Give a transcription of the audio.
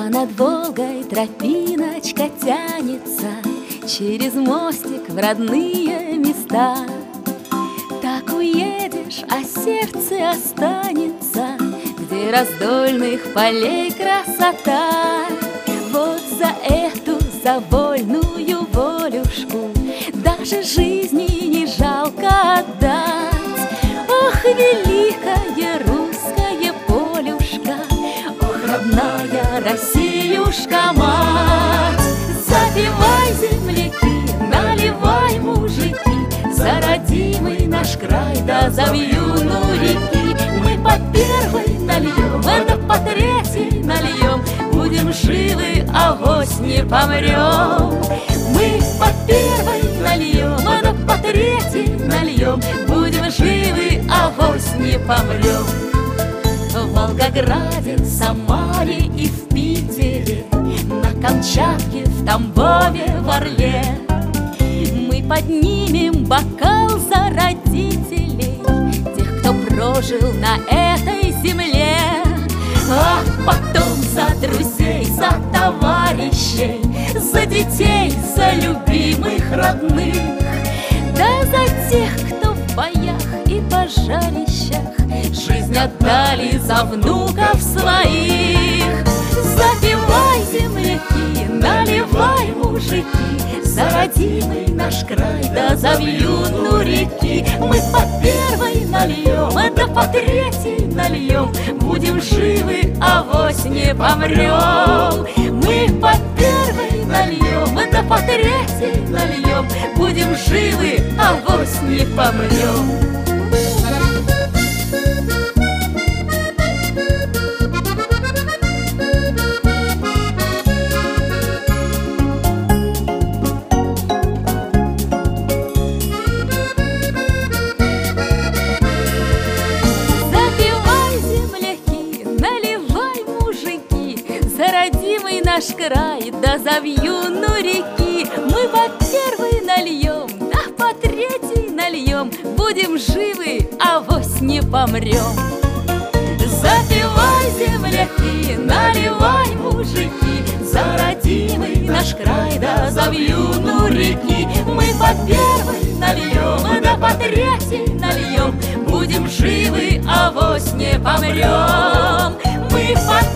над Волгой тропиночка тянется через мостик в родные места. Так уедешь, а сердце останется, где раздольных полей красота. Вот за эту, за вольную волюшку даже жизни не жалко отдать. Ох, великая русская полюшка, ох, родная Россиюшка мать. Запивай, земляки, наливай, мужики, за родимый наш край, да за вьюну реки. Мы по первой нальем, это по третьей нальем, будем живы, авось не помрем. Мы по первой нальем, это по третьей нальем, будем живы, авось не помрем. В Волгограде, Самаре и в Питере, на Камчатке, в Тамбове, в Орле мы поднимем бокал за родителей, тех, кто прожил на этой земле. А потом за друзей, за товарищей, за детей, за любимых родных, да за тех, кто в боях и пожарищах жизнь отдали за внуков своих. Запивай, земляки, наливай, мужики, за родимый наш край, да за вьюну реки. Мы по первой нальем, это по третьей нальем, будем живы, авось не помрем. Мы по первой нальем, это по третьей нальем, будем живы, авось не помрем. За родимый наш край, да за вьюну реки. Мы по первой нальем, да по третьей нальем, будем живы, авось не помрем. Запивай, земляки, наливай, мужики, за родимый наш край, да за вьюну реки. Мы по первой нальем, да по третьей нальем, будем живы, авось не помрем. Мы по